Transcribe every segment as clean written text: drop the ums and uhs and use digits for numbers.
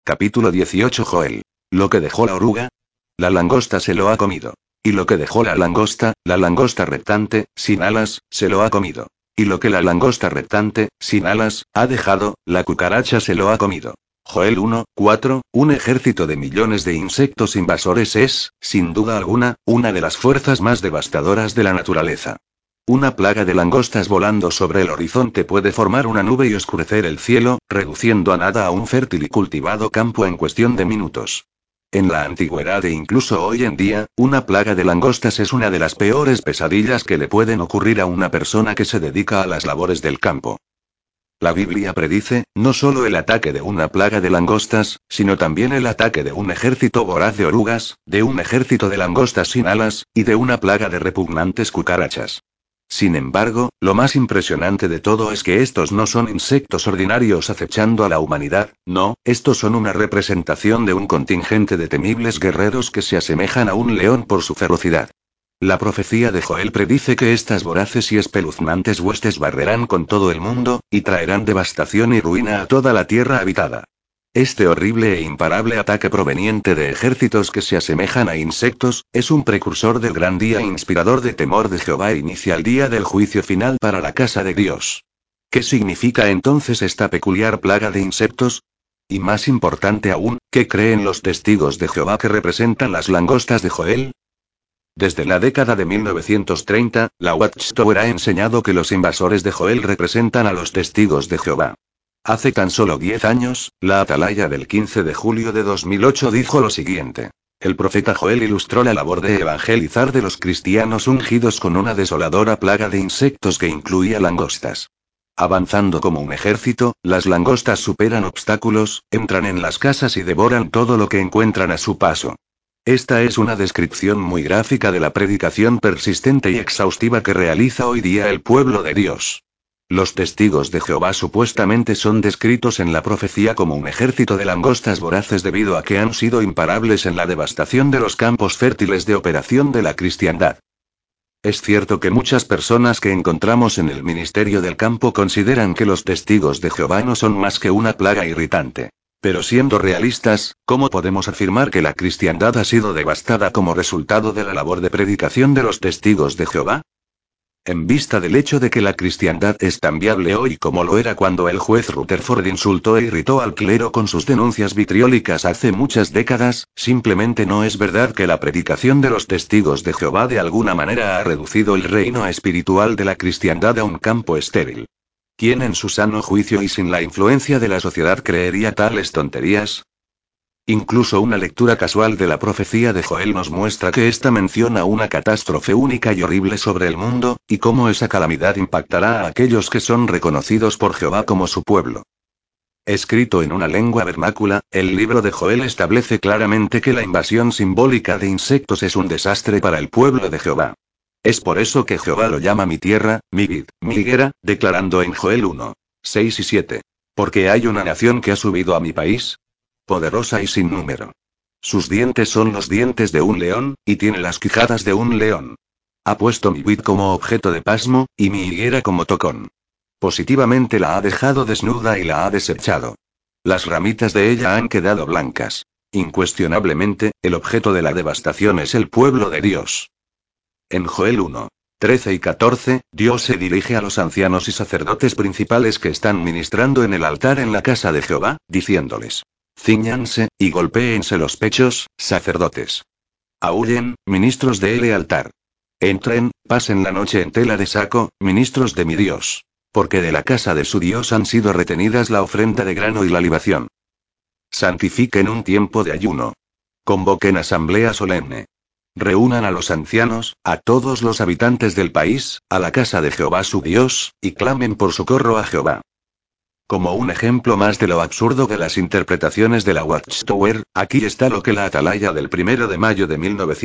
Capítulo 18. Joel. Lo que dejó la oruga. La langosta se lo ha comido. Y lo que dejó la langosta reptante, sin alas, se lo ha comido. Y lo que la langosta reptante, sin alas, ha dejado, la cucaracha se lo ha comido. Joel 1:4. Un ejército de millones de insectos invasores es, sin duda alguna, una de las fuerzas más devastadoras de la naturaleza. Una plaga de langostas volando sobre el horizonte puede formar una nube y oscurecer el cielo, reduciendo a nada a un fértil y cultivado campo en cuestión de minutos. En la antigüedad e incluso hoy en día, una plaga de langostas es una de las peores pesadillas que le pueden ocurrir a una persona que se dedica a las labores del campo. La Biblia predice, no solo el ataque de una plaga de langostas, sino también el ataque de un ejército voraz de orugas, de un ejército de langostas sin alas, y de una plaga de repugnantes cucarachas. Sin embargo, lo más impresionante de todo es que estos no son insectos ordinarios acechando a la humanidad, no, estos son una representación de un contingente de temibles guerreros que se asemejan a un león por su ferocidad. La profecía de Joel predice que estas voraces y espeluznantes huestes barrerán con todo el mundo, y traerán devastación y ruina a toda la tierra habitada. Este horrible e imparable ataque proveniente de ejércitos que se asemejan a insectos, es un precursor del gran día inspirador de temor de Jehová e inicia el día del juicio final para la casa de Dios. ¿Qué significa entonces esta peculiar plaga de insectos? Y más importante aún, ¿qué creen los testigos de Jehová que representan las langostas de Joel? Desde la década de 1930, la Watchtower ha enseñado que los invasores de Joel representan a los testigos de Jehová. Hace tan solo 10 años, la atalaya del 15 de julio de 2008 dijo lo siguiente. El profeta Joel ilustró la labor de evangelizar de los cristianos ungidos con una desoladora plaga de insectos que incluía langostas. Avanzando como un ejército, las langostas superan obstáculos, entran en las casas y devoran todo lo que encuentran a su paso. Esta es una descripción muy gráfica de la predicación persistente y exhaustiva que realiza hoy día el pueblo de Dios. Los testigos de Jehová supuestamente son descritos en la profecía como un ejército de langostas voraces debido a que han sido imparables en la devastación de los campos fértiles de operación de la cristiandad. Es cierto que muchas personas que encontramos en el ministerio del campo consideran que los testigos de Jehová no son más que una plaga irritante. Pero siendo realistas, ¿cómo podemos afirmar que la cristiandad ha sido devastada como resultado de la labor de predicación de los testigos de Jehová? En vista del hecho de que la cristiandad es tan viable hoy como lo era cuando el juez Rutherford insultó e irritó al clero con sus denuncias vitriólicas hace muchas décadas, simplemente no es verdad que la predicación de los testigos de Jehová de alguna manera ha reducido el reino espiritual de la cristiandad a un campo estéril. ¿Quién en su sano juicio y sin la influencia de la sociedad creería tales tonterías? Incluso una lectura casual de la profecía de Joel nos muestra que ésta menciona una catástrofe única y horrible sobre el mundo, y cómo esa calamidad impactará a aquellos que son reconocidos por Jehová como su pueblo. Escrito en una lengua vernácula, el libro de Joel establece claramente que la invasión simbólica de insectos es un desastre para el pueblo de Jehová. Es por eso que Jehová lo llama mi tierra, mi vid, mi higuera, declarando en Joel 1:6 y 7. Porque hay una nación que ha subido a mi país, poderosa y sin número. Sus dientes son los dientes de un león, y tiene las quijadas de un león. Ha puesto mi vid como objeto de pasmo, y mi higuera como tocón. Positivamente la ha dejado desnuda y la ha desechado. Las ramitas de ella han quedado blancas. Incuestionablemente, el objeto de la devastación es el pueblo de Dios. En Joel 1:13 y 14, Dios se dirige a los ancianos y sacerdotes principales que están ministrando en el altar en la casa de Jehová, diciéndoles: Cíñanse, y golpéense los pechos, sacerdotes. Aúllen, ministros de el altar. Entren, pasen la noche en tela de saco, ministros de mi Dios. Porque de la casa de su Dios han sido retenidas la ofrenda de grano y la libación. Santifiquen un tiempo de ayuno. Convoquen asamblea solemne. Reúnan a los ancianos, a todos los habitantes del país, a la casa de Jehová su Dios, y clamen por socorro a Jehová. Como un ejemplo más de lo absurdo de las interpretaciones de la Watchtower, aquí está lo que la atalaya del 1 de mayo de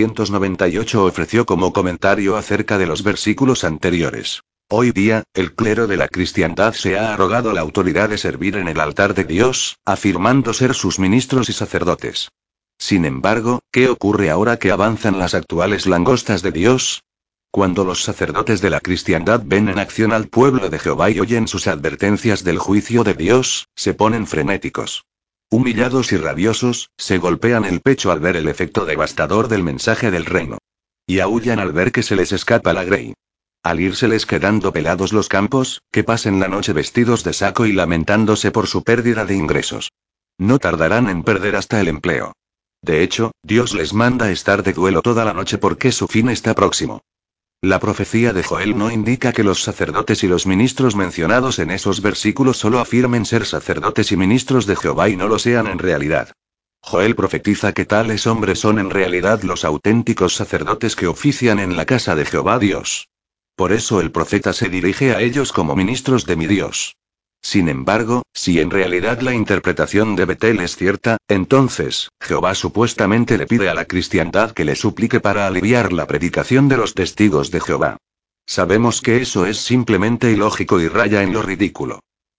1998 ofreció como comentario acerca de los versículos anteriores. Hoy día, el clero de la cristiandad se ha arrogado la autoridad de servir en el altar de Dios, afirmando ser sus ministros y sacerdotes. Sin embargo, ¿qué ocurre ahora que avanzan las actuales langostas de Dios? Cuando los sacerdotes de la cristiandad ven en acción al pueblo de Jehová y oyen sus advertencias del juicio de Dios, se ponen frenéticos. Humillados y rabiosos, se golpean el pecho al ver el efecto devastador del mensaje del reino. Y aúllan al ver que se les escapa la grey. Al irseles quedando pelados los campos, que pasen la noche vestidos de saco y lamentándose por su pérdida de ingresos. No tardarán en perder hasta el empleo. De hecho, Dios les manda estar de duelo toda la noche porque su fin está próximo. La profecía de Joel no indica que los sacerdotes y los ministros mencionados en esos versículos solo afirmen ser sacerdotes y ministros de Jehová y no lo sean en realidad. Joel profetiza que tales hombres son en realidad los auténticos sacerdotes que ofician en la casa de Jehová Dios. Por eso el profeta se dirige a ellos como ministros de mi Dios. Sin embargo, si en realidad la interpretación de Betel es cierta, entonces, Jehová supuestamente le pide a la cristiandad que le suplique para aliviar la predicación de los testigos de Jehová. Sabemos que eso es simplemente ilógico y raya en lo ridículo.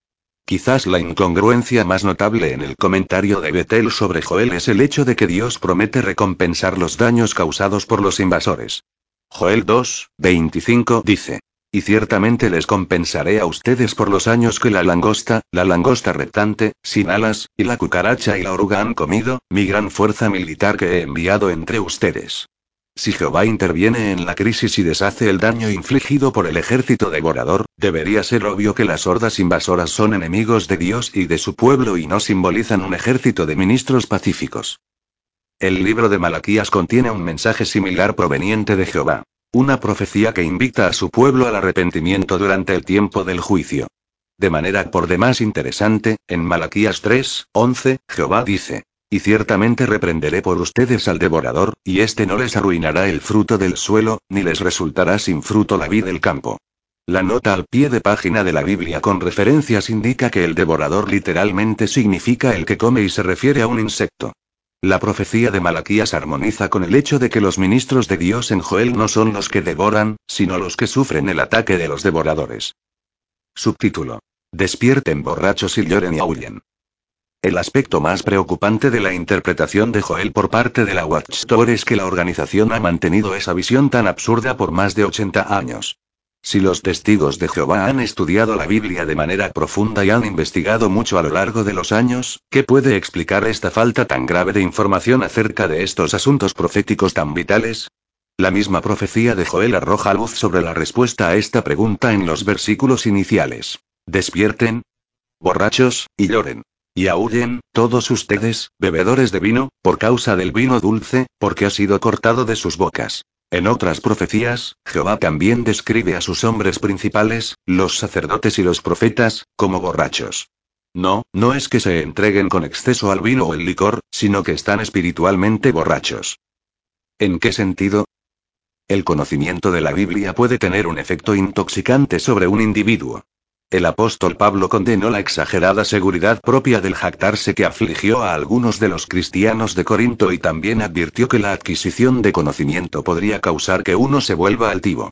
Quizás la incongruencia más notable en el comentario de Betel sobre Joel es el hecho de que Dios promete recompensar los daños causados por los invasores. Joel 2:25 dice: y ciertamente les compensaré a ustedes por los años que la langosta reptante, sin alas, y la cucaracha y la oruga han comido, mi gran fuerza militar que he enviado entre ustedes. Si Jehová interviene en la crisis y deshace el daño infligido por el ejército devorador, debería ser obvio que las hordas invasoras son enemigos de Dios y de su pueblo y no simbolizan un ejército de ministros pacíficos. El libro de Malaquías contiene un mensaje similar proveniente de Jehová. Una profecía que invita a su pueblo al arrepentimiento durante el tiempo del juicio. De manera por demás interesante, en Malaquías 3:11, Jehová dice: y ciertamente reprenderé por ustedes al devorador, y éste no les arruinará el fruto del suelo, ni les resultará sin fruto la vid del campo. La nota al pie de página de la Biblia con referencias indica que el devorador literalmente significa el que come y se refiere a un insecto. La profecía de Malaquías armoniza con el hecho de que los ministros de Dios en Joel no son los que devoran, sino los que sufren el ataque de los devoradores. Subtítulo: despierten borrachos y lloren y aúllen. El aspecto más preocupante de la interpretación de Joel por parte de la Watchtower es que la organización ha mantenido esa visión tan absurda por más de 80 años. Si los testigos de Jehová han estudiado la Biblia de manera profunda y han investigado mucho a lo largo de los años, ¿qué puede explicar esta falta tan grave de información acerca de estos asuntos proféticos tan vitales? La misma profecía de Joel arroja luz sobre la respuesta a esta pregunta en los versículos iniciales. Despierten, borrachos, y lloren. Y aúllen, todos ustedes, bebedores de vino, por causa del vino dulce, porque ha sido cortado de sus bocas. En otras profecías, Jehová también describe a sus hombres principales, los sacerdotes y los profetas, como borrachos. No, no es que se entreguen con exceso al vino o el licor, sino que están espiritualmente borrachos. ¿En qué sentido? El conocimiento de la Biblia puede tener un efecto intoxicante sobre un individuo. El apóstol Pablo condenó la exagerada seguridad propia del jactarse que afligió a algunos de los cristianos de Corinto y también advirtió que la adquisición de conocimiento podría causar que uno se vuelva altivo.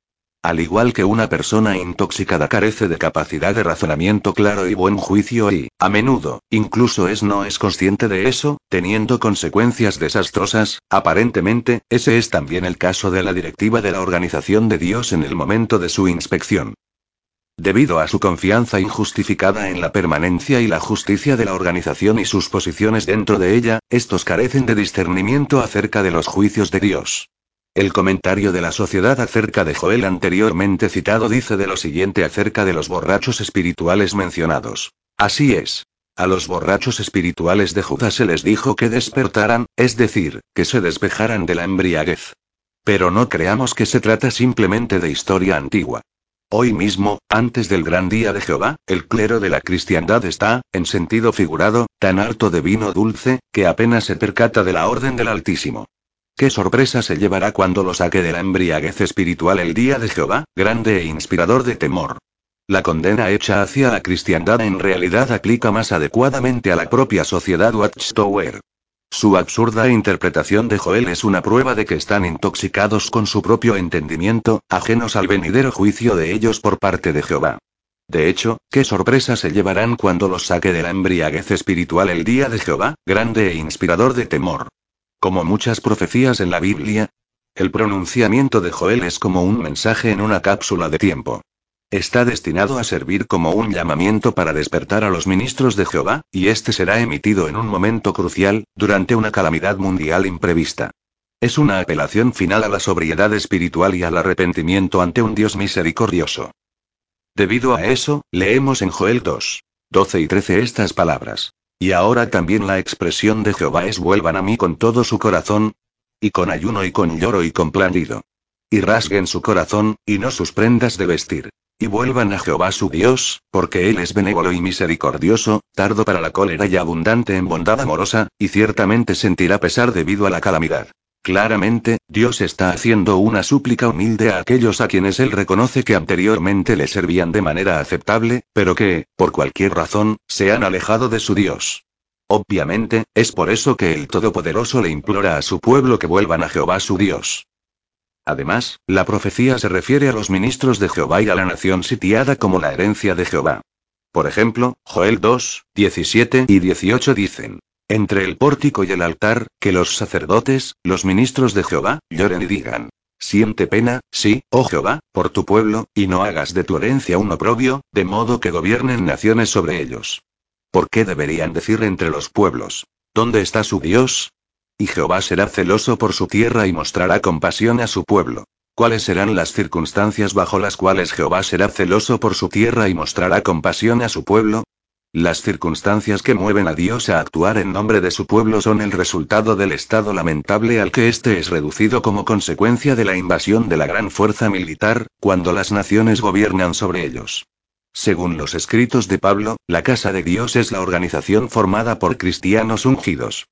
Al igual que una persona intoxicada carece de capacidad de razonamiento claro y buen juicio y, a menudo, incluso no es consciente de eso, teniendo consecuencias desastrosas, aparentemente, ese es también el caso de la directiva de la organización de Dios en el momento de su inspección. Debido a su confianza injustificada en la permanencia y la justicia de la organización y sus posiciones dentro de ella, estos carecen de discernimiento acerca de los juicios de Dios. El comentario de la sociedad acerca de Joel anteriormente citado dice de lo siguiente acerca de los borrachos espirituales mencionados. Así es. A los borrachos espirituales de Judá se les dijo que despertaran, es decir, que se despejaran de la embriaguez. Pero no creamos que se trata simplemente de historia antigua. Hoy mismo, antes del gran día de Jehová, el clero de la cristiandad está, en sentido figurado, tan harto de vino dulce, que apenas se percata de la orden del Altísimo. ¿Qué sorpresa se llevará cuando lo saque de la embriaguez espiritual el día de Jehová, grande e inspirador de temor? La condena hecha hacia la cristiandad en realidad aplica más adecuadamente a la propia sociedad Watchtower. Su absurda interpretación de Joel es una prueba de que están intoxicados con su propio entendimiento, ajenos al venidero juicio de ellos por parte de Jehová. De hecho, ¿qué sorpresa se llevarán cuando los saque de la embriaguez espiritual el día de Jehová, grande e inspirador de temor? Como muchas profecías en la Biblia, el pronunciamiento de Joel es como un mensaje en una cápsula de tiempo. Está destinado a servir como un llamamiento para despertar a los ministros de Jehová, y este será emitido en un momento crucial, durante una calamidad mundial imprevista. Es una apelación final a la sobriedad espiritual y al arrepentimiento ante un Dios misericordioso. Debido a eso, leemos en Joel 2, 12 y 13 estas palabras. Y ahora también la expresión de Jehová es: vuelvan a mí con todo su corazón, y con ayuno y con lloro y con planido. Y rasguen su corazón, y no sus prendas de vestir. Y vuelvan a Jehová su Dios, porque Él es benévolo y misericordioso, tardo para la cólera y abundante en bondad amorosa, y ciertamente sentirá pesar debido a la calamidad. Claramente, Dios está haciendo una súplica humilde a aquellos a quienes Él reconoce que anteriormente le servían de manera aceptable, pero que, por cualquier razón, se han alejado de su Dios. Obviamente, es por eso que el Todopoderoso le implora a su pueblo que vuelvan a Jehová su Dios. Además, la profecía se refiere a los ministros de Jehová y a la nación sitiada como la herencia de Jehová. Por ejemplo, Joel 2, 17 y 18 dicen: entre el pórtico y el altar, que los sacerdotes, los ministros de Jehová, lloren y digan: siente pena, sí, oh Jehová, por tu pueblo, y no hagas de tu herencia un oprobio, de modo que gobiernen naciones sobre ellos. ¿Por qué deberían decir entre los pueblos: ¿dónde está su Dios? Y Jehová será celoso por su tierra y mostrará compasión a su pueblo. ¿Cuáles serán las circunstancias bajo las cuales Jehová será celoso por su tierra y mostrará compasión a su pueblo? Las circunstancias que mueven a Dios a actuar en nombre de su pueblo son el resultado del estado lamentable al que éste es reducido como consecuencia de la invasión de la gran fuerza militar, cuando las naciones gobiernan sobre ellos. Según los escritos de Pablo, la casa de Dios es la organización formada por cristianos ungidos.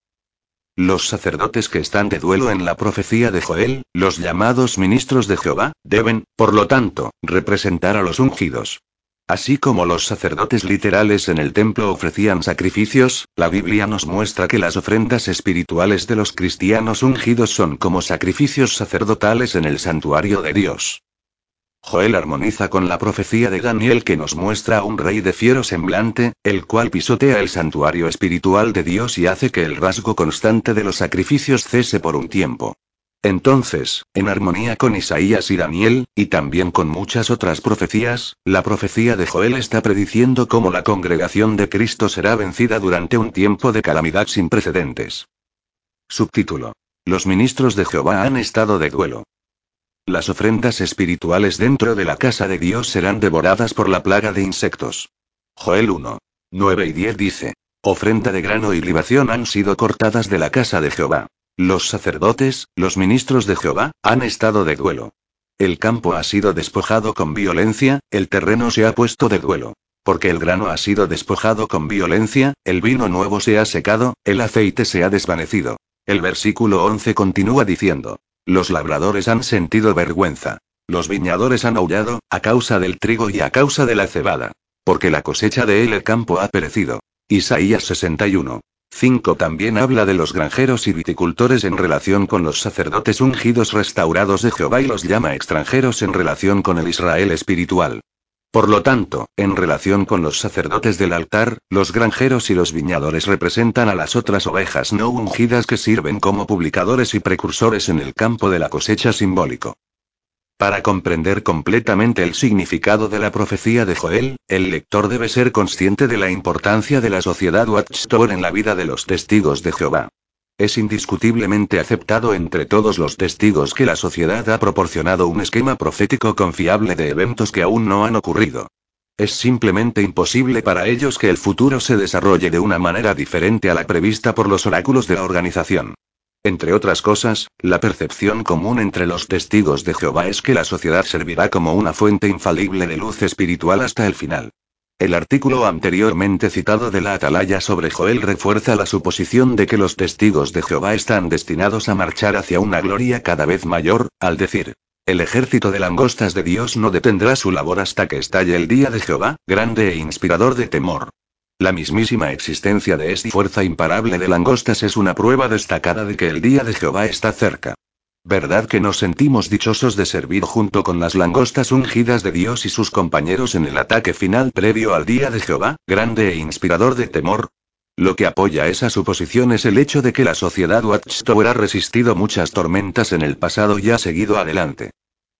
Los sacerdotes que están de duelo en la profecía de Joel, los llamados ministros de Jehová, deben, por lo tanto, representar a los ungidos. Así como los sacerdotes literales en el templo ofrecían sacrificios, la Biblia nos muestra que las ofrendas espirituales de los cristianos ungidos son como sacrificios sacerdotales en el santuario de Dios. Joel armoniza con la profecía de Daniel que nos muestra a un rey de fiero semblante, el cual pisotea el santuario espiritual de Dios y hace que el rasgo constante de los sacrificios cese por un tiempo. Entonces, en armonía con Isaías y Daniel, y también con muchas otras profecías, la profecía de Joel está prediciendo cómo la congregación de Cristo será vencida durante un tiempo de calamidad sin precedentes. Subtítulo: los ministros de Jehová han estado de duelo. Las ofrendas espirituales dentro de la casa de Dios serán devoradas por la plaga de insectos. Joel 1, 9 y 10 dice: ofrenda de grano y libación han sido cortadas de la casa de Jehová. Los sacerdotes, los ministros de Jehová, han estado de duelo. El campo ha sido despojado con violencia, el terreno se ha puesto de duelo. Porque el grano ha sido despojado con violencia, el vino nuevo se ha secado, el aceite se ha desvanecido. El versículo 11 continúa diciendo: los labradores han sentido vergüenza. Los viñadores han aullado, a causa del trigo y a causa de la cebada. Porque la cosecha de él el campo ha perecido. Isaías 61. 5 también habla de los granjeros y viticultores en relación con los sacerdotes ungidos restaurados de Jehová y los llama extranjeros en relación con el Israel espiritual. Por lo tanto, en relación con los sacerdotes del altar, los granjeros y los viñadores representan a las otras ovejas no ungidas que sirven como publicadores y precursores en el campo de la cosecha simbólico. Para comprender completamente el significado de la profecía de Joel, el lector debe ser consciente de la importancia de la sociedad Watchtower en la vida de los testigos de Jehová. Es indiscutiblemente aceptado entre todos los testigos que la sociedad ha proporcionado un esquema profético confiable de eventos que aún no han ocurrido. Es simplemente imposible para ellos que el futuro se desarrolle de una manera diferente a la prevista por los oráculos de la organización. Entre otras cosas, la percepción común entre los testigos de Jehová es que la sociedad servirá como una fuente infalible de luz espiritual hasta el final. El artículo anteriormente citado de la Atalaya sobre Joel refuerza la suposición de que los testigos de Jehová están destinados a marchar hacia una gloria cada vez mayor, al decir: el ejército de langostas de Dios no detendrá su labor hasta que estalle el día de Jehová, grande e inspirador de temor. La mismísima existencia de esta fuerza imparable de langostas es una prueba destacada de que el día de Jehová está cerca. ¿Verdad que nos sentimos dichosos de servir junto con las langostas ungidas de Dios y sus compañeros en el ataque final previo al día de Jehová, grande e inspirador de temor? Lo que apoya esa suposición es el hecho de que la sociedad Watchtower ha resistido muchas tormentas en el pasado y ha seguido adelante.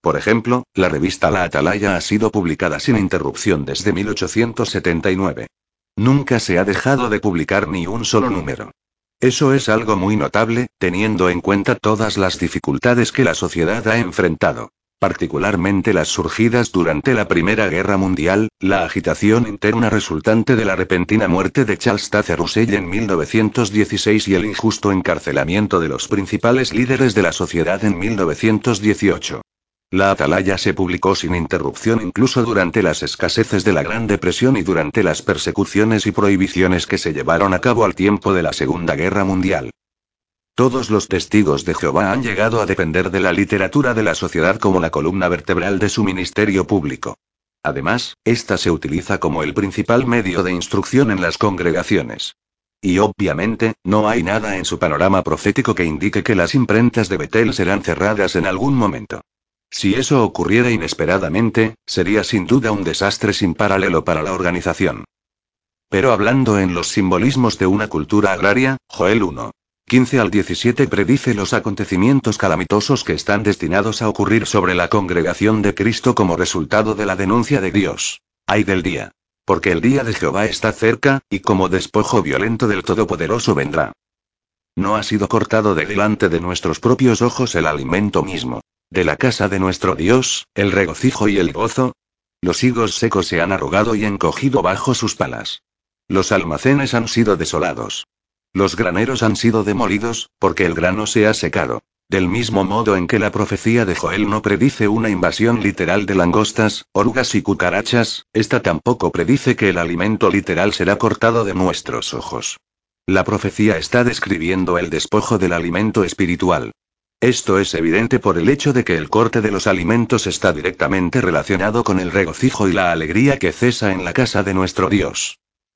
Por ejemplo, la revista La Atalaya ha sido publicada sin interrupción desde 1879. Nunca se ha dejado de publicar ni un solo número. Eso es algo muy notable, teniendo en cuenta todas las dificultades que la sociedad ha enfrentado. Particularmente las surgidas durante la Primera Guerra Mundial, la agitación interna resultante de la repentina muerte de Charles Taze Russell en 1916 y el injusto encarcelamiento de los principales líderes de la sociedad en 1918. La Atalaya se publicó sin interrupción incluso durante las escaseces de la Gran Depresión y durante las persecuciones y prohibiciones que se llevaron a cabo al tiempo de la Segunda Guerra Mundial. Todos los testigos de Jehová han llegado a depender de la literatura de la sociedad como la columna vertebral de su ministerio público. Además, esta se utiliza como el principal medio de instrucción en las congregaciones. Y obviamente, no hay nada en su panorama profético que indique que las imprentas de Betel serán cerradas en algún momento. Si eso ocurriera inesperadamente, sería sin duda un desastre sin paralelo para la organización. Pero hablando en los simbolismos de una cultura agraria, Joel 1. 15 al 17 predice los acontecimientos calamitosos que están destinados a ocurrir sobre la congregación de Cristo como resultado de la denuncia de Dios. Ay del día. Porque el día de Jehová está cerca, y como despojo violento del Todopoderoso vendrá. No ha sido cortado de delante de nuestros propios ojos el alimento mismo. De la casa de nuestro Dios, el regocijo y el gozo. Los higos secos se han arrugado y encogido bajo sus palas. Los almacenes han sido desolados. Los graneros han sido demolidos, porque el grano se ha secado. Del mismo modo en que la profecía de Joel no predice una invasión literal de langostas, orugas y cucarachas, esta tampoco predice que el alimento literal será cortado de nuestros ojos. La profecía está describiendo el despojo del alimento espiritual. Esto es evidente por el hecho de que el corte de los alimentos está directamente relacionado con el regocijo y la alegría que cesa en la casa de nuestro Dios.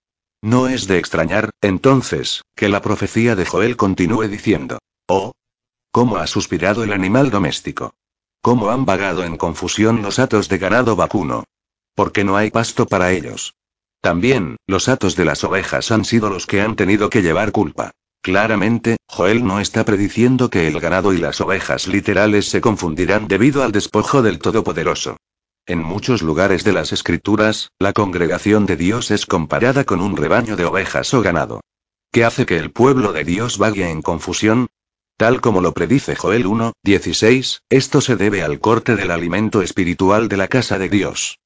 No es de extrañar, entonces, que la profecía de Joel continúe diciendo: «Oh, cómo ha suspirado el animal doméstico. Cómo han vagado en confusión los hatos de ganado vacuno. Porque no hay pasto para ellos». También, los hatos de las ovejas han sido los que han tenido que llevar culpa. Claramente, Joel no está prediciendo que el ganado y las ovejas literales se confundirán debido al despojo del Todopoderoso. En muchos lugares de las Escrituras, la congregación de Dios es comparada con un rebaño de ovejas o ganado. ¿Qué hace que el pueblo de Dios vague en confusión? Tal como lo predice Joel 1, 16, esto se debe al corte del alimento espiritual de la casa de Dios.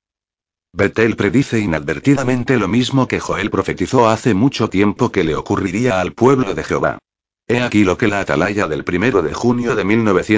Betel predice inadvertidamente lo mismo que Joel profetizó hace mucho tiempo que le ocurriría al pueblo de Jehová. He aquí lo que la Atalaya del 1 de junio de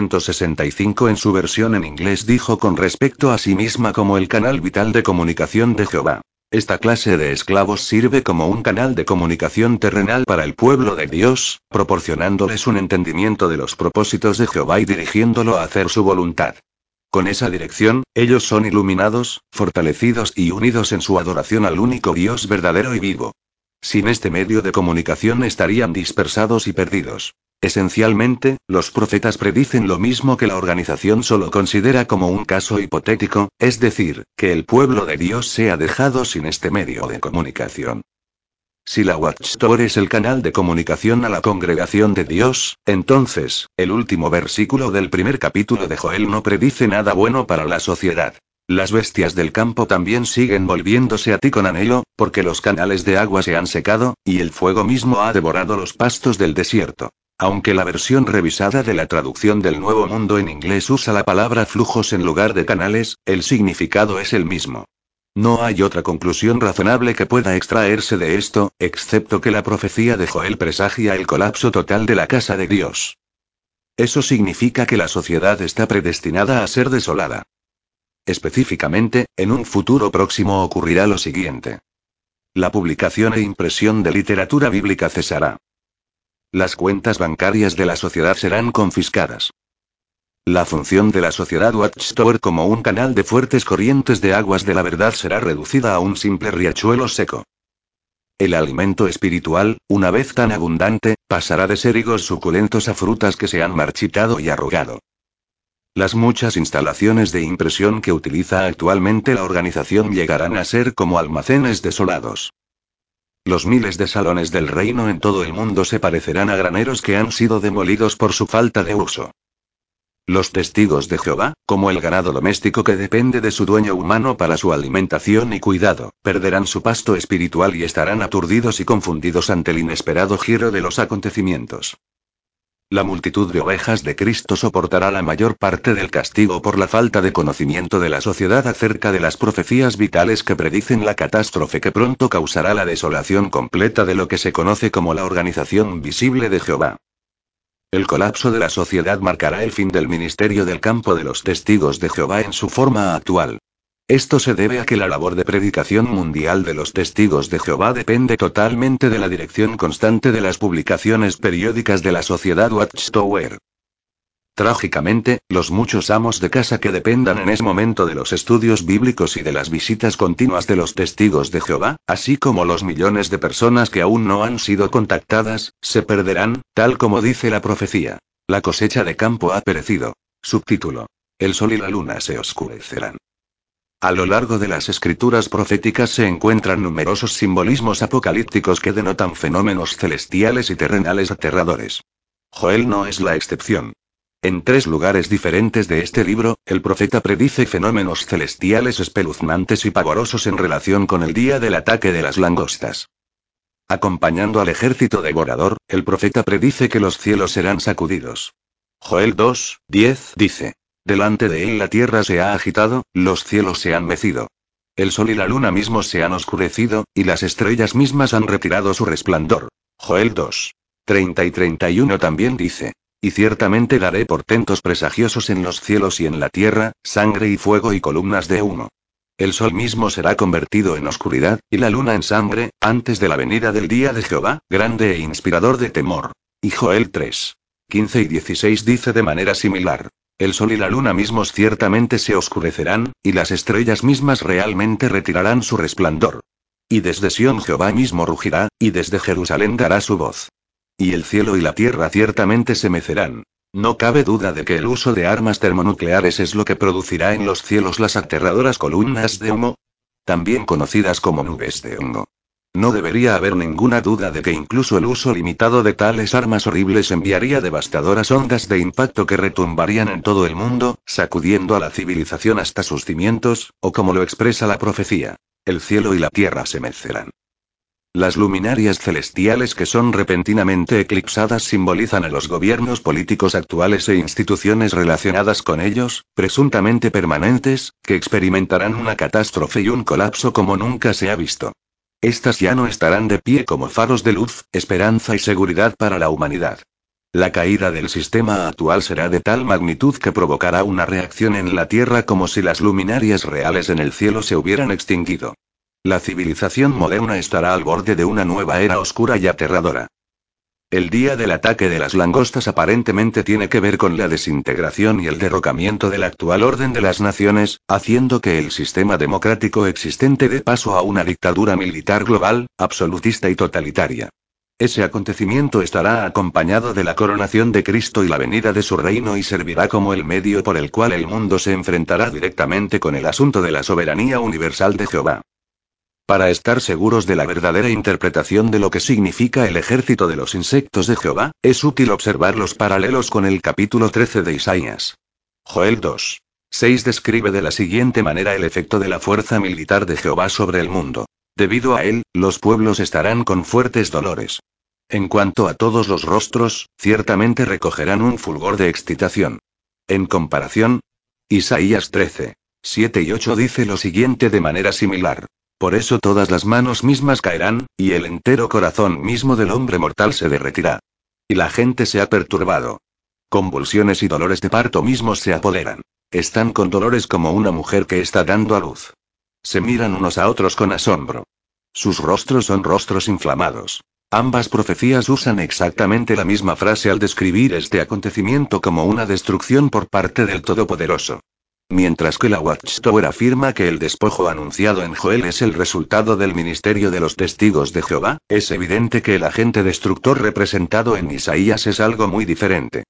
1965 en su versión en inglés dijo con respecto a sí misma como el canal vital de comunicación de Jehová. Esta clase de esclavos sirve como un canal de comunicación terrenal para el pueblo de Dios, proporcionándoles un entendimiento de los propósitos de Jehová y dirigiéndolo a hacer su voluntad. Con esa dirección, ellos son iluminados, fortalecidos y unidos en su adoración al único Dios verdadero y vivo. Sin este medio de comunicación estarían dispersados y perdidos. Esencialmente, los profetas predicen lo mismo que la organización solo considera como un caso hipotético, es decir, que el pueblo de Dios sea dejado sin este medio de comunicación. Si la Watchtower es el canal de comunicación a la congregación de Dios, entonces, el último versículo del primer capítulo de Joel no predice nada bueno para la sociedad. Las bestias del campo también siguen volviéndose a ti con anhelo, porque los canales de agua se han secado, y el fuego mismo ha devorado los pastos del desierto. Aunque la versión revisada de la traducción del Nuevo Mundo en inglés usa la palabra flujos en lugar de canales, el significado es el mismo. No hay otra conclusión razonable que pueda extraerse de esto, excepto que la profecía de Joel presagia el colapso total de la casa de Dios. Eso significa que la sociedad está predestinada a ser desolada. Específicamente, en un futuro próximo ocurrirá lo siguiente. La publicación e impresión de literatura bíblica cesará. Las cuentas bancarias de la sociedad serán confiscadas. La función de la sociedad Watchtower como un canal de fuertes corrientes de aguas de la verdad será reducida a un simple riachuelo seco. El alimento espiritual, una vez tan abundante, pasará de ser higos suculentos a frutas que se han marchitado y arrugado. Las muchas instalaciones de impresión que utiliza actualmente la organización llegarán a ser como almacenes desolados. Los miles de salones del reino en todo el mundo se parecerán a graneros que han sido demolidos por su falta de uso. Los testigos de Jehová, como el ganado doméstico que depende de su dueño humano para su alimentación y cuidado, perderán su pasto espiritual y estarán aturdidos y confundidos ante el inesperado giro de los acontecimientos. La multitud de ovejas de Cristo soportará la mayor parte del castigo por la falta de conocimiento de la sociedad acerca de las profecías vitales que predicen la catástrofe que pronto causará la desolación completa de lo que se conoce como la organización visible de Jehová. El colapso de la sociedad marcará el fin del ministerio del campo de los testigos de Jehová en su forma actual. Esto se debe a que la labor de predicación mundial de los testigos de Jehová depende totalmente de la dirección constante de las publicaciones periódicas de la sociedad Watchtower. Trágicamente, los muchos amos de casa que dependan en ese momento de los estudios bíblicos y de las visitas continuas de los testigos de Jehová, así como los millones de personas que aún no han sido contactadas, se perderán, tal como dice la profecía. La cosecha de campo ha perecido. Subtítulo. El sol y la luna se oscurecerán. A lo largo de las escrituras proféticas se encuentran numerosos simbolismos apocalípticos que denotan fenómenos celestiales y terrenales aterradores. Joel no es la excepción. En 3 lugares diferentes de este libro, el profeta predice fenómenos celestiales espeluznantes y pavorosos en relación con el día del ataque de las langostas. Acompañando al ejército devorador, el profeta predice que los cielos serán sacudidos. Joel 2:10 dice: Delante de él la tierra se ha agitado, los cielos se han mecido. El sol y la luna mismos se han oscurecido, y las estrellas mismas han retirado su resplandor. Joel 2:30 y 31 también dice: Y ciertamente daré portentos presagiosos en los cielos y en la tierra, sangre y fuego y columnas de humo. El sol mismo será convertido en oscuridad, y la luna en sangre, antes de la venida del día de Jehová, grande e inspirador de temor. Y Joel 3:15 y 16 dice de manera similar: El sol y la luna mismos ciertamente se oscurecerán, y las estrellas mismas realmente retirarán su resplandor. Y desde Sión Jehová mismo rugirá, y desde Jerusalén dará su voz. Y el cielo y la tierra ciertamente se mecerán. No cabe duda de que el uso de armas termonucleares es lo que producirá en los cielos las aterradoras columnas de humo, también conocidas como nubes de hongo. No debería haber ninguna duda de que incluso el uso limitado de tales armas horribles enviaría devastadoras ondas de impacto que retumbarían en todo el mundo, sacudiendo a la civilización hasta sus cimientos, o como lo expresa la profecía: el cielo y la tierra se mecerán. Las luminarias celestiales que son repentinamente eclipsadas simbolizan a los gobiernos políticos actuales e instituciones relacionadas con ellos, presuntamente permanentes, que experimentarán una catástrofe y un colapso como nunca se ha visto. Estas ya no estarán de pie como faros de luz, esperanza y seguridad para la humanidad. La caída del sistema actual será de tal magnitud que provocará una reacción en la Tierra como si las luminarias reales en el cielo se hubieran extinguido. La civilización moderna estará al borde de una nueva era oscura y aterradora. El día del ataque de las langostas aparentemente tiene que ver con la desintegración y el derrocamiento del actual orden de las naciones, haciendo que el sistema democrático existente dé paso a una dictadura militar global, absolutista y totalitaria. Ese acontecimiento estará acompañado de la coronación de Cristo y la venida de su reino y servirá como el medio por el cual el mundo se enfrentará directamente con el asunto de la soberanía universal de Jehová. Para estar seguros de la verdadera interpretación de lo que significa el ejército de los insectos de Jehová, es útil observar los paralelos con el capítulo 13 de Isaías. Joel 2:6 describe de la siguiente manera el efecto de la fuerza militar de Jehová sobre el mundo. Debido a él, los pueblos estarán con fuertes dolores. En cuanto a todos los rostros, ciertamente recogerán un fulgor de excitación. En comparación, Isaías 13:7 y 8 dice lo siguiente de manera similar. Por eso todas las manos mismas caerán, y el entero corazón mismo del hombre mortal se derretirá. Y la gente se ha perturbado. Convulsiones y dolores de parto mismos se apoderan. Están con dolores como una mujer que está dando a luz. Se miran unos a otros con asombro. Sus rostros son rostros inflamados. Ambas profecías usan exactamente la misma frase al describir este acontecimiento como una destrucción por parte del Todopoderoso. Mientras que la Watchtower afirma que el despojo anunciado en Joel es el resultado del ministerio de los testigos de Jehová, es evidente que el agente destructor representado en Isaías es algo muy diferente.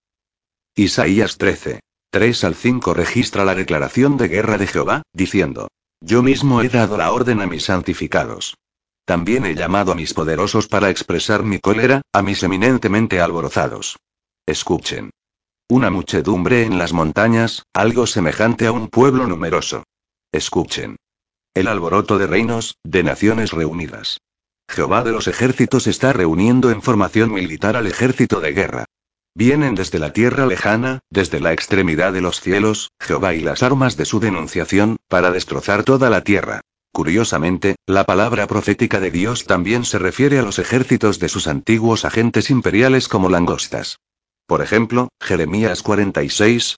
Isaías 13:3 al 5 registra la declaración de guerra de Jehová, diciendo: Yo mismo he dado la orden a mis santificados. También he llamado a mis poderosos para expresar mi cólera, a mis eminentemente alborozados. Escuchen. Una muchedumbre en las montañas, algo semejante a un pueblo numeroso. Escuchen. El alboroto de reinos, de naciones reunidas. Jehová de los ejércitos está reuniendo en formación militar al ejército de guerra. Vienen desde la tierra lejana, desde la extremidad de los cielos, Jehová y las armas de su denunciación, para destrozar toda la tierra. Curiosamente, la palabra profética de Dios también se refiere a los ejércitos de sus antiguos agentes imperiales como langostas. Por ejemplo, Jeremías 46,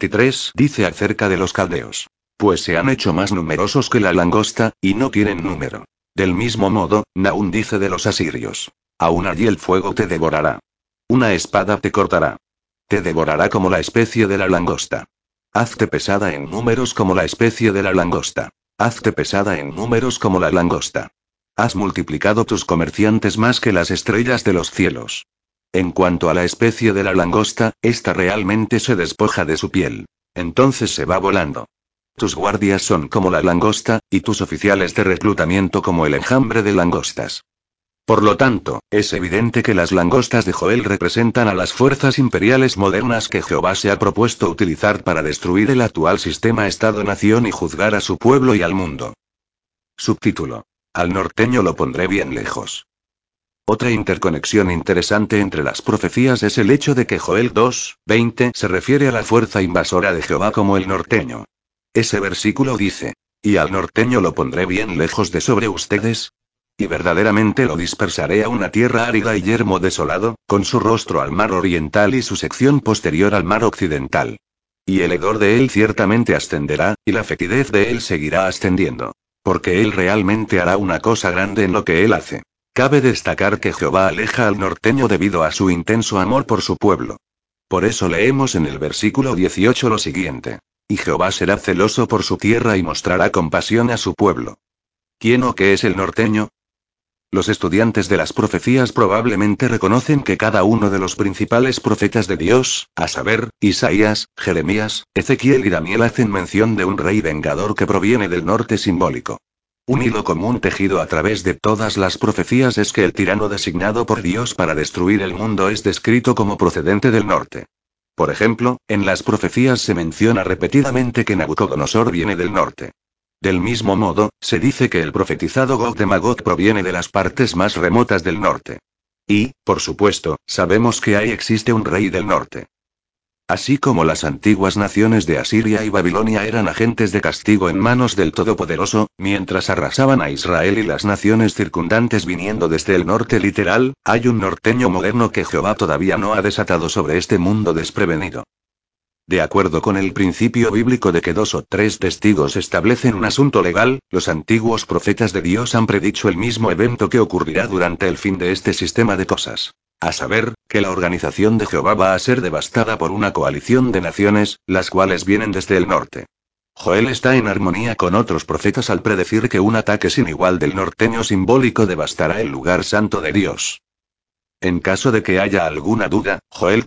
23 dice acerca de los caldeos. Pues se han hecho más numerosos que la langosta, y no tienen número. Del mismo modo, Nahum dice de los asirios. Aún allí el fuego te devorará. Una espada te cortará. Te devorará como la especie de la langosta. Hazte pesada en números como la especie de la langosta. Hazte pesada en números como la langosta. Has multiplicado tus comerciantes más que las estrellas de los cielos. En cuanto a la especie de la langosta, ésta realmente se despoja de su piel. Entonces se va volando. Tus guardias son como la langosta, y tus oficiales de reclutamiento como el enjambre de langostas. Por lo tanto, es evidente que las langostas de Joel representan a las fuerzas imperiales modernas que Jehová se ha propuesto utilizar para destruir el actual sistema Estado-nación y juzgar a su pueblo y al mundo. Subtítulo. Al norteño lo pondré bien lejos. Otra interconexión interesante entre las profecías es el hecho de que Joel 2:20 se refiere a la fuerza invasora de Jehová como el norteño. Ese versículo dice: y al norteño lo pondré bien lejos de sobre ustedes, y verdaderamente lo dispersaré a una tierra árida y yermo desolado, con su rostro al mar oriental y su sección posterior al mar occidental. Y el hedor de él ciertamente ascenderá, y la fetidez de él seguirá ascendiendo. Porque él realmente hará una cosa grande en lo que él hace. Cabe destacar que Jehová aleja al norteño debido a su intenso amor por su pueblo. Por eso leemos en el versículo 18 lo siguiente. Y Jehová será celoso por su tierra y mostrará compasión a su pueblo. ¿Quién o qué es el norteño? Los estudiantes de las profecías probablemente reconocen que cada uno de los principales profetas de Dios, a saber, Isaías, Jeremías, Ezequiel y Daniel hacen mención de un rey vengador que proviene del norte simbólico. Un hilo común tejido a través de todas las profecías es que el tirano designado por Dios para destruir el mundo es descrito como procedente del norte. Por ejemplo, en las profecías se menciona repetidamente que Nabucodonosor viene del norte. Del mismo modo, se dice que el profetizado Gog de Magog proviene de las partes más remotas del norte. Y, por supuesto, sabemos que ahí existe un rey del norte. Así como las antiguas naciones de Asiria y Babilonia eran agentes de castigo en manos del Todopoderoso, mientras arrasaban a Israel y las naciones circundantes viniendo desde el norte literal, hay un norteño moderno que Jehová todavía no ha desatado sobre este mundo desprevenido. De acuerdo con el principio bíblico de que 2 o 3 testigos establecen un asunto legal, los antiguos profetas de Dios han predicho el mismo evento que ocurrirá durante el fin de este sistema de cosas. A saber, que la organización de Jehová va a ser devastada por una coalición de naciones, las cuales vienen desde el norte. Joel está en armonía con otros profetas al predecir que un ataque sin igual del norteño simbólico devastará el lugar santo de Dios. En caso de que haya alguna duda, Joel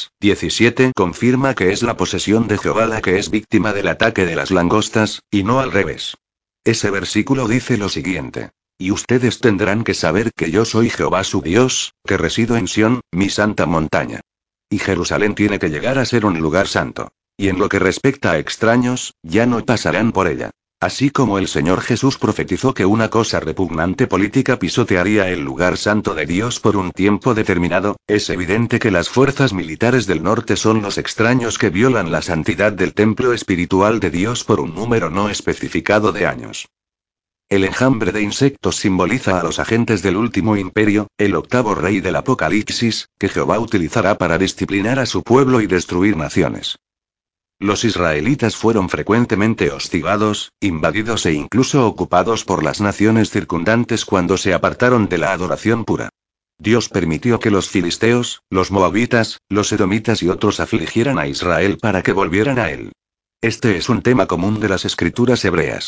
3:17 confirma que es la posesión de Jehová la que es víctima del ataque de las langostas, y no al revés. Ese versículo dice lo siguiente. Y ustedes tendrán que saber que yo soy Jehová su Dios, que resido en Sión, mi santa montaña. Y Jerusalén tiene que llegar a ser un lugar santo. Y en lo que respecta a extraños, ya no pasarán por ella. Así como el Señor Jesús profetizó que una cosa repugnante política pisotearía el lugar santo de Dios por un tiempo determinado, es evidente que las fuerzas militares del norte son los extraños que violan la santidad del templo espiritual de Dios por un número no especificado de años. El enjambre de insectos simboliza a los agentes del último imperio, el octavo rey del Apocalipsis, que Jehová utilizará para disciplinar a su pueblo y destruir naciones. Los israelitas fueron frecuentemente hostigados, invadidos e incluso ocupados por las naciones circundantes cuando se apartaron de la adoración pura. Dios permitió que los filisteos, los moabitas, los edomitas y otros afligieran a Israel para que volvieran a él. Este es un tema común de las escrituras hebreas.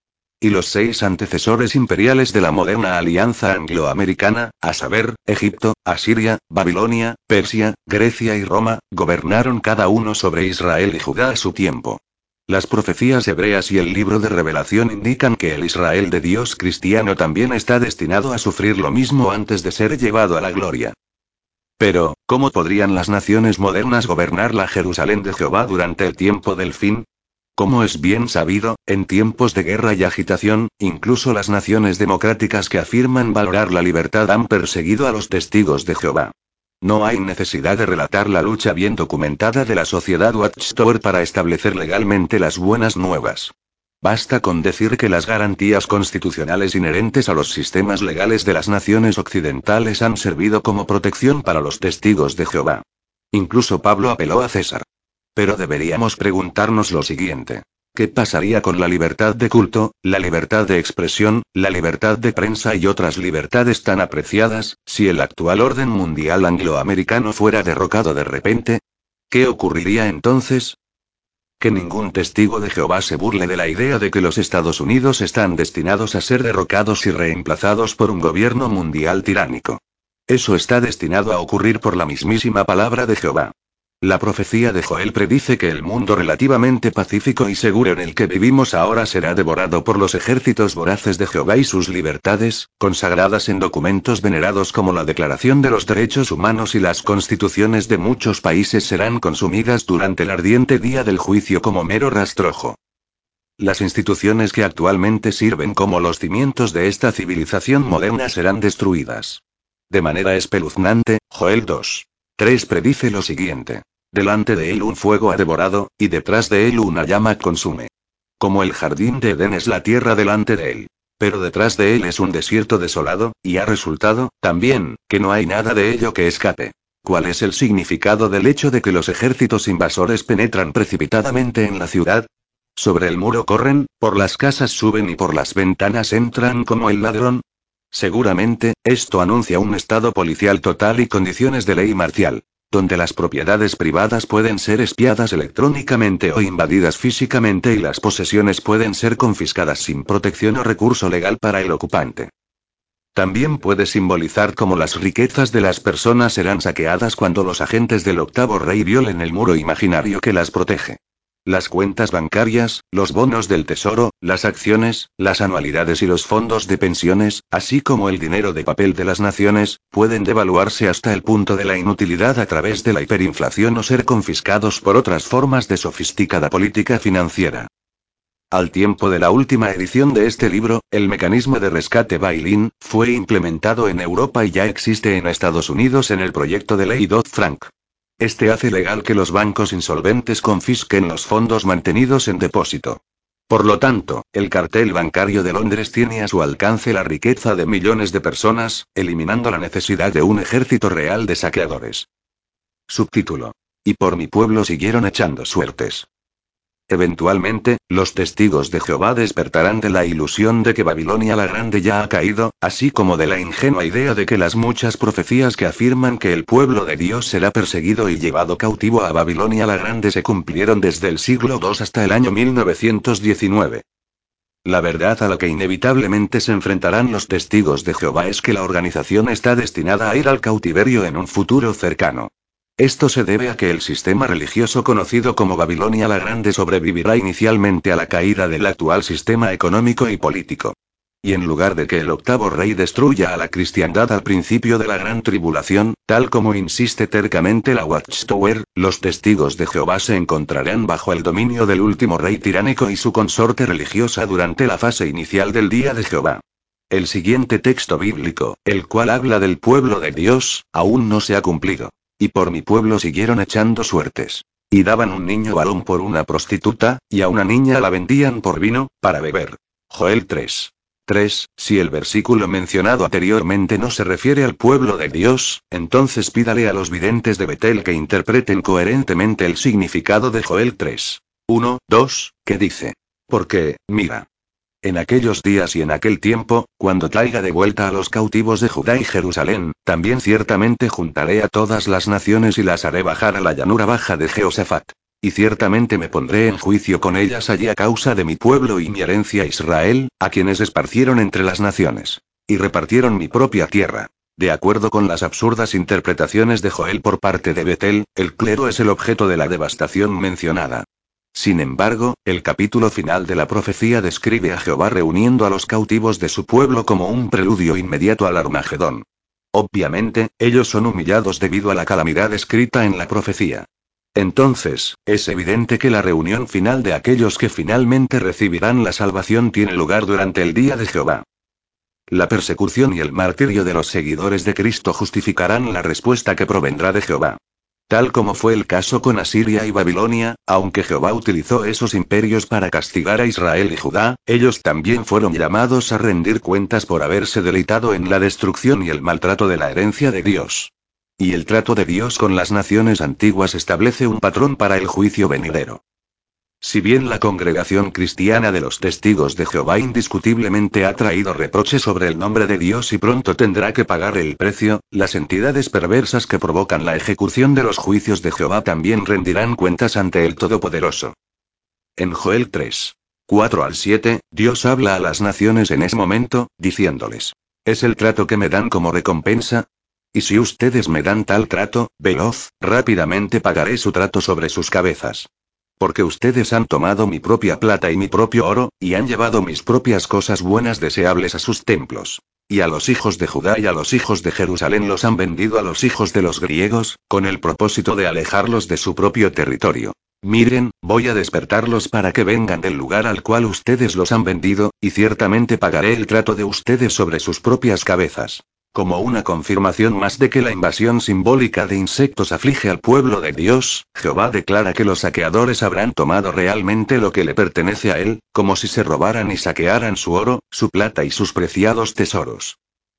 Y los 6 antecesores imperiales de la moderna alianza angloamericana, a saber, Egipto, Asiria, Babilonia, Persia, Grecia y Roma, gobernaron cada uno sobre Israel y Judá a su tiempo. Las profecías hebreas y el libro de Revelación indican que el Israel de Dios cristiano también está destinado a sufrir lo mismo antes de ser llevado a la gloria. Pero, ¿cómo podrían las naciones modernas gobernar la Jerusalén de Jehová durante el tiempo del fin? Como es bien sabido, en tiempos de guerra y agitación, incluso las naciones democráticas que afirman valorar la libertad han perseguido a los testigos de Jehová. No hay necesidad de relatar la lucha bien documentada de la sociedad Watchtower para establecer legalmente las buenas nuevas. Basta con decir que las garantías constitucionales inherentes a los sistemas legales de las naciones occidentales han servido como protección para los testigos de Jehová. Incluso Pablo apeló a César. Pero deberíamos preguntarnos lo siguiente. ¿Qué pasaría con la libertad de culto, la libertad de expresión, la libertad de prensa y otras libertades tan apreciadas, si el actual orden mundial angloamericano fuera derrocado de repente? ¿Qué ocurriría entonces? Que ningún testigo de Jehová se burle de la idea de que los Estados Unidos están destinados a ser derrocados y reemplazados por un gobierno mundial tiránico. Eso está destinado a ocurrir por la mismísima palabra de Jehová. La profecía de Joel predice que el mundo relativamente pacífico y seguro en el que vivimos ahora será devorado por los ejércitos voraces de Jehová y sus libertades, consagradas en documentos venerados como la Declaración de los Derechos Humanos y las constituciones de muchos países serán consumidas durante el ardiente día del juicio como mero rastrojo. Las instituciones que actualmente sirven como los cimientos de esta civilización moderna serán destruidas. De manera espeluznante, Joel 2:3 predice lo siguiente. Delante de él un fuego ha devorado, y detrás de él una llama consume. Como el jardín de Edén es la tierra delante de él. Pero detrás de él es un desierto desolado, y ha resultado, también, que no hay nada de ello que escape. ¿Cuál es el significado del hecho de que los ejércitos invasores penetran precipitadamente en la ciudad? Sobre el muro corren, por las casas suben y por las ventanas entran como el ladrón. Seguramente, esto anuncia un estado policial total y condiciones de ley marcial, donde las propiedades privadas pueden ser espiadas electrónicamente o invadidas físicamente y las posesiones pueden ser confiscadas sin protección o recurso legal para el ocupante. También puede simbolizar cómo las riquezas de las personas serán saqueadas cuando los agentes del octavo rey violen el muro imaginario que las protege. Las cuentas bancarias, los bonos del tesoro, las acciones, las anualidades y los fondos de pensiones, así como el dinero de papel de las naciones, pueden devaluarse hasta el punto de la inutilidad a través de la hiperinflación o ser confiscados por otras formas de sofisticada política financiera. Al tiempo de la última edición de este libro, el mecanismo de rescate bail-in fue implementado en Europa y ya existe en Estados Unidos en el proyecto de ley Dodd-Frank. Este hace legal que los bancos insolventes confisquen los fondos mantenidos en depósito. Por lo tanto, el cartel bancario de Londres tiene a su alcance la riqueza de millones de personas, eliminando la necesidad de un ejército real de saqueadores. Subtítulo. Y por mi pueblo siguieron echando suertes. Eventualmente, los testigos de Jehová despertarán de la ilusión de que Babilonia la Grande ya ha caído, así como de la ingenua idea de que las muchas profecías que afirman que el pueblo de Dios será perseguido y llevado cautivo a Babilonia la Grande se cumplieron desde el siglo II hasta el año 1919. La verdad a la que inevitablemente se enfrentarán los testigos de Jehová es que la organización está destinada a ir al cautiverio en un futuro cercano. Esto se debe a que el sistema religioso conocido como Babilonia la Grande sobrevivirá inicialmente a la caída del actual sistema económico y político. Y en lugar de que el octavo rey destruya a la cristiandad al principio de la gran tribulación, tal como insiste tercamente la Watchtower, los testigos de Jehová se encontrarán bajo el dominio del último rey tiránico y su consorte religiosa durante la fase inicial del día de Jehová. El siguiente texto bíblico, el cual habla del pueblo de Dios, aún no se ha cumplido. Y por mi pueblo siguieron echando suertes. Y daban un niño varón por una prostituta, y a una niña la vendían por vino, para beber. Joel 3:3. Si el versículo mencionado anteriormente no se refiere al pueblo de Dios, entonces pídale a los videntes de Betel que interpreten coherentemente el significado de Joel 3:1-2, que dice. Porque, mira. En aquellos días y en aquel tiempo, cuando traiga de vuelta a los cautivos de Judá y Jerusalén, también ciertamente juntaré a todas las naciones y las haré bajar a la llanura baja de Jehoshafat. Y ciertamente me pondré en juicio con ellas allí a causa de mi pueblo y mi herencia Israel, a quienes esparcieron entre las naciones. Y repartieron mi propia tierra. De acuerdo con las absurdas interpretaciones de Joel por parte de Betel, el clero es el objeto de la devastación mencionada. Sin embargo, el capítulo final de la profecía describe a Jehová reuniendo a los cautivos de su pueblo como un preludio inmediato al Armagedón. Obviamente, ellos son humillados debido a la calamidad escrita en la profecía. Entonces, es evidente que la reunión final de aquellos que finalmente recibirán la salvación tiene lugar durante el día de Jehová. La persecución y el martirio de los seguidores de Cristo justificarán la respuesta que provendrá de Jehová. Tal como fue el caso con Asiria y Babilonia, aunque Jehová utilizó esos imperios para castigar a Israel y Judá, ellos también fueron llamados a rendir cuentas por haberse deleitado en la destrucción y el maltrato de la herencia de Dios. Y el trato de Dios con las naciones antiguas establece un patrón para el juicio venidero. Si bien la congregación cristiana de los testigos de Jehová indiscutiblemente ha traído reproches sobre el nombre de Dios y pronto tendrá que pagar el precio, las entidades perversas que provocan la ejecución de los juicios de Jehová también rendirán cuentas ante el Todopoderoso. En Joel 3. 4 al 7, Dios habla a las naciones en ese momento, diciéndoles: ¿Es el trato que me dan como recompensa? Y si ustedes me dan tal trato, veloz, rápidamente pagaré su trato sobre sus cabezas. Porque ustedes han tomado mi propia plata y mi propio oro, y han llevado mis propias cosas buenas deseables a sus templos. Y a los hijos de Judá y a los hijos de Jerusalén los han vendido a los hijos de los griegos, con el propósito de alejarlos de su propio territorio. Miren, voy a despertarlos para que vengan del lugar al cual ustedes los han vendido, y ciertamente pagaré el trato de ustedes sobre sus propias cabezas. Como una confirmación más de que la invasión simbólica de insectos aflige al pueblo de Dios, Jehová declara que los saqueadores habrán tomado realmente lo que le pertenece a él, como si se robaran y saquearan su oro, su plata y sus preciados tesoros.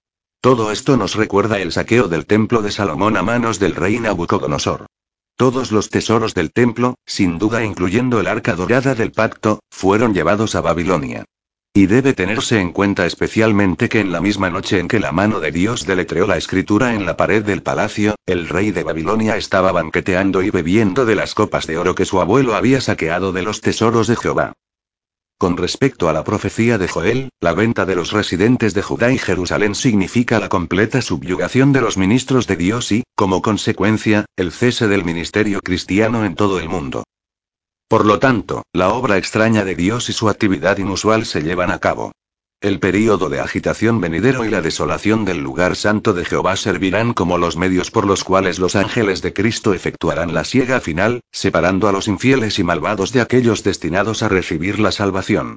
Todo esto nos recuerda el saqueo del templo de Salomón a manos del rey Nabucodonosor. Todos los tesoros del templo, sin duda incluyendo el arca dorada del pacto, fueron llevados a Babilonia. Y debe tenerse en cuenta especialmente que en la misma noche en que la mano de Dios deletreó la escritura en la pared del palacio, el rey de Babilonia estaba banqueteando y bebiendo de las copas de oro que su abuelo había saqueado de los tesoros de Jehová. Con respecto a la profecía de Joel, la venta de los residentes de Judá y Jerusalén significa la completa subyugación de los ministros de Dios y, como consecuencia, el cese del ministerio cristiano en todo el mundo. Por lo tanto, la obra extraña de Dios y su actividad inusual se llevan a cabo. El período de agitación venidero y la desolación del lugar santo de Jehová servirán como los medios por los cuales los ángeles de Cristo efectuarán la siega final, separando a los infieles y malvados de aquellos destinados a recibir la salvación.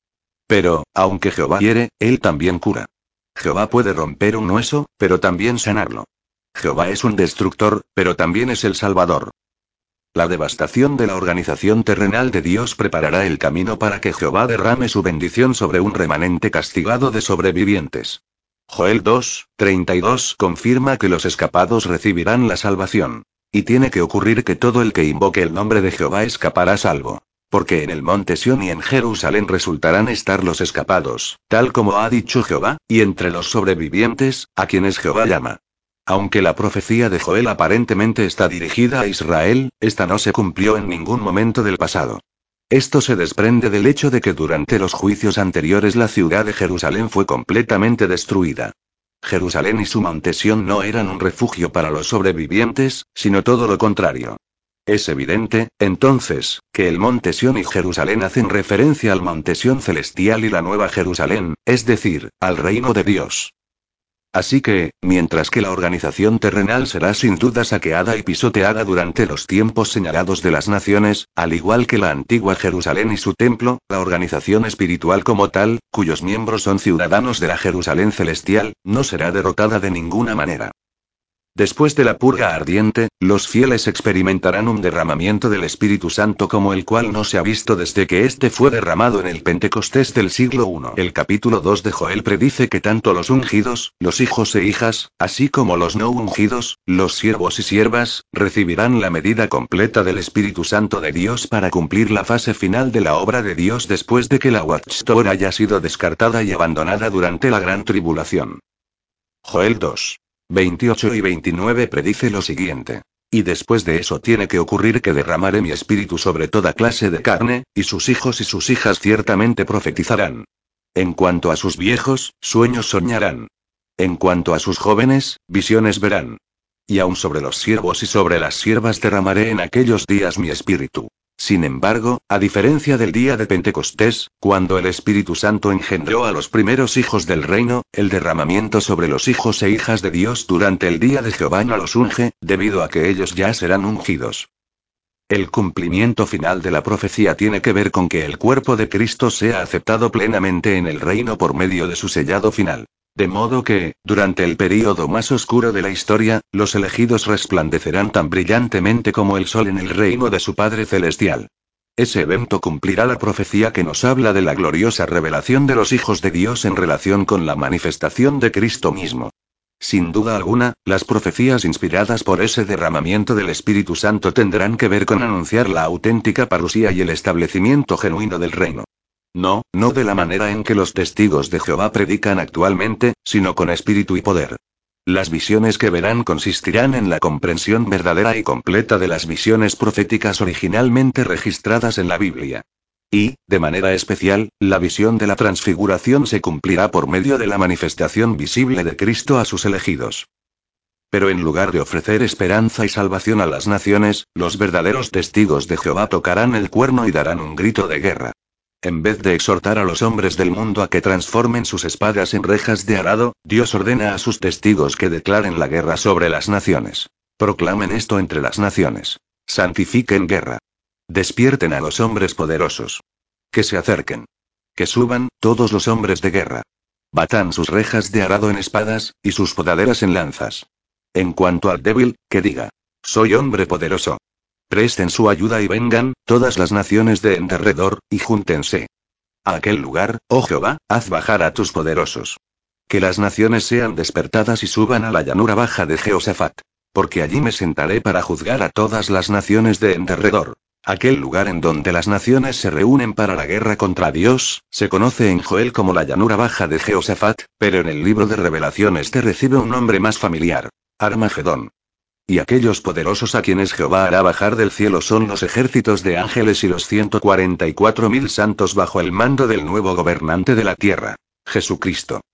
Pero, aunque Jehová hiere, Él también cura. Jehová puede romper un hueso, pero también sanarlo. Jehová es un destructor, pero también es el Salvador. La devastación de la organización terrenal de Dios preparará el camino para que Jehová derrame su bendición sobre un remanente castigado de sobrevivientes. Joel 2:32 confirma que los escapados recibirán la salvación. Y tiene que ocurrir que todo el que invoque el nombre de Jehová escapará salvo. Porque en el monte Sión y en Jerusalén resultarán estar los escapados, tal como ha dicho Jehová, y entre los sobrevivientes, a quienes Jehová llama. Aunque la profecía de Joel aparentemente está dirigida a Israel, esta no se cumplió en ningún momento del pasado. Esto se desprende del hecho de que durante los juicios anteriores la ciudad de Jerusalén fue completamente destruida. Jerusalén y su monte Sión no eran un refugio para los sobrevivientes, sino todo lo contrario. Es evidente, entonces, que el monte Sión y Jerusalén hacen referencia al monte Sión celestial y la nueva Jerusalén, es decir, al reino de Dios. Así que, mientras que la organización terrenal será sin duda saqueada y pisoteada durante los tiempos señalados de las naciones, al igual que la antigua Jerusalén y su templo, la organización espiritual como tal, cuyos miembros son ciudadanos de la Jerusalén celestial, no será derrotada de ninguna manera. Después de la purga ardiente, los fieles experimentarán un derramamiento del Espíritu Santo como el cual no se ha visto desde que éste fue derramado en el Pentecostés del siglo I. El capítulo 2 de Joel predice que tanto los ungidos, los hijos e hijas, así como los no ungidos, los siervos y siervas, recibirán la medida completa del Espíritu Santo de Dios para cumplir la fase final de la obra de Dios después de que la Watchtower haya sido descartada y abandonada durante la gran tribulación. Joel 2. 28 y 29 predice lo siguiente. Y después de eso tiene que ocurrir que derramaré mi espíritu sobre toda clase de carne, y sus hijos y sus hijas ciertamente profetizarán. En cuanto a sus viejos, sueños soñarán. En cuanto a sus jóvenes, visiones verán. Y aun sobre los siervos y sobre las siervas derramaré en aquellos días mi espíritu. Sin embargo, a diferencia del día de Pentecostés, cuando el Espíritu Santo engendró a los primeros hijos del reino, el derramamiento sobre los hijos e hijas de Dios durante el día de Jehová no los unge, debido a que ellos ya serán ungidos. El cumplimiento final de la profecía tiene que ver con que el cuerpo de Cristo sea aceptado plenamente en el reino por medio de su sellado final. De modo que, durante el período más oscuro de la historia, los elegidos resplandecerán tan brillantemente como el sol en el reino de su Padre Celestial. Ese evento cumplirá la profecía que nos habla de la gloriosa revelación de los hijos de Dios en relación con la manifestación de Cristo mismo. Sin duda alguna, las profecías inspiradas por ese derramamiento del Espíritu Santo tendrán que ver con anunciar la auténtica parusía y el establecimiento genuino del reino. No de la manera en que los testigos de Jehová predican actualmente, sino con espíritu y poder. Las visiones que verán consistirán en la comprensión verdadera y completa de las visiones proféticas originalmente registradas en la Biblia. Y, de manera especial, la visión de la transfiguración se cumplirá por medio de la manifestación visible de Cristo a sus elegidos. Pero en lugar de ofrecer esperanza y salvación a las naciones, los verdaderos testigos de Jehová tocarán el cuerno y darán un grito de guerra. En vez de exhortar a los hombres del mundo a que transformen sus espadas en rejas de arado, Dios ordena a sus testigos que declaren la guerra sobre las naciones. Proclamen esto entre las naciones. Santifiquen guerra. Despierten a los hombres poderosos. Que se acerquen. Que suban, todos los hombres de guerra. Batan sus rejas de arado en espadas, y sus podaderas en lanzas. En cuanto al débil, que diga: soy hombre poderoso. Presten su ayuda y vengan, todas las naciones de en derredor, y júntense. A aquel lugar, oh Jehová, haz bajar a tus poderosos. Que las naciones sean despertadas y suban a la llanura baja de Jehoshafat. Porque allí me sentaré para juzgar a todas las naciones de en derredor. Aquel lugar en donde las naciones se reúnen para la guerra contra Dios, se conoce en Joel como la llanura baja de Jehoshafat, pero en el libro de Revelación este recibe un nombre más familiar: Armagedón. Y aquellos poderosos a quienes Jehová hará bajar del cielo son los ejércitos de ángeles y los 144.000 santos bajo el mando del nuevo gobernante de la tierra, Jesucristo.